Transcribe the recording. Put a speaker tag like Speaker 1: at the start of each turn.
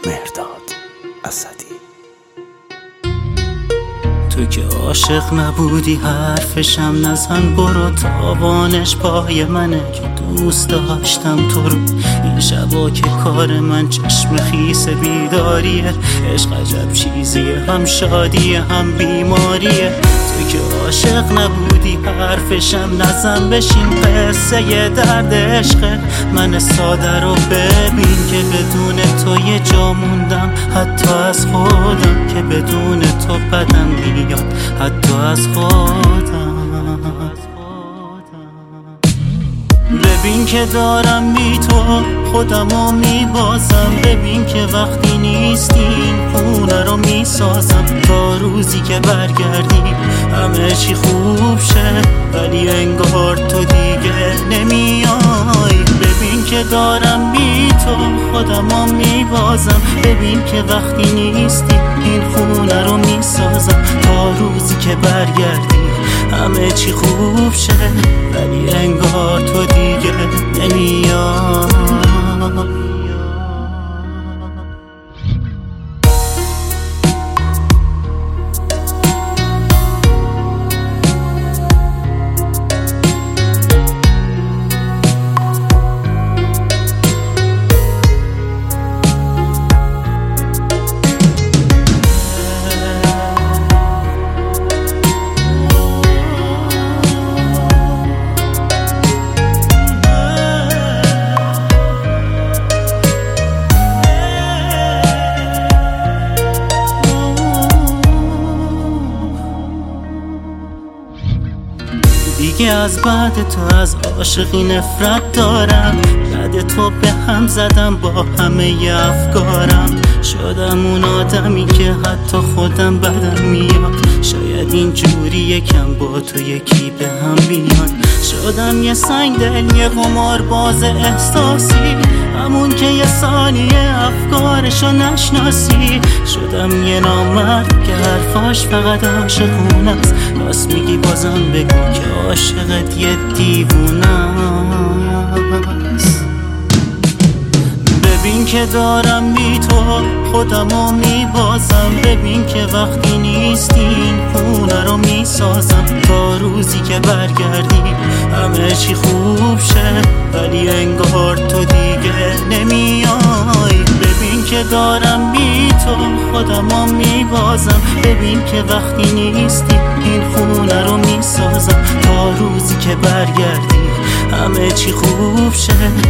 Speaker 1: مهرداد اسدی.
Speaker 2: تو که عاشق نبودی حرفشم نزن، برو تاوانش پای منه که دوست داشتم تو رو. این شبا که کار من چشم خیس بیداریه، عشق عجب چیزیه، هم شادیه هم بیماریه. تو که عاشق نبودی حرفشم نزن، بشین قصه درد عشق من ساده رو ببین که بدون تو یه جا موندم حتی از خودم، که بدون تو بدم میاد حتی از خودم. ببین که دارم بی تو خودمو میبازم، ببین که وقتی نیستی این خونه رو میسازم. تا روزی که برگردی همه چی خوب شه، ولی انگار تو دیگه نمیای. ببین که دارم بی تو خودمو میبازم، ببین که وقتی نیستی این خونه رو میسازم. تا روزی که برگردی همه چی خوب شه، ولی انگار تو دیگه نمیای. دیگه از بعد تو از عاشقی نفرت دارم، بعد تو به هم زدم با همه افکارم. شدم اون آدمی که حتی خودم بدم میاد، شاید اینجوری یکم با تو یکی به هم بیاد. شدم یه سنگ دل، یه قمار باز احساسی، همون که یه ثانیه افکارشو نشناسی. شدم یه نامرد که حرفاش فقط عاشقونه است، راست میگی بازم بگو که عاشقت یه دیوونه است. ببین که دارم بی تو خودمو میبازم، ببین که وقتی نیستی این خونه رو میسازم. تا روزی که برگردی همه چی خوب شه، ولی انگار تو دیگه نمیای. ببین که دارم بی تو خودمو میبازم، ببین که وقتی نیستی این خونه رو میسازم. تا روزی که برگردی همه چی خوب شه.